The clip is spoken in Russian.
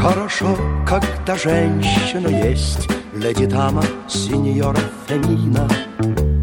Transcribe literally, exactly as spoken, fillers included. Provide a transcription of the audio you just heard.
Хорошо, когда женщина есть, леди дама, синьора Фемина.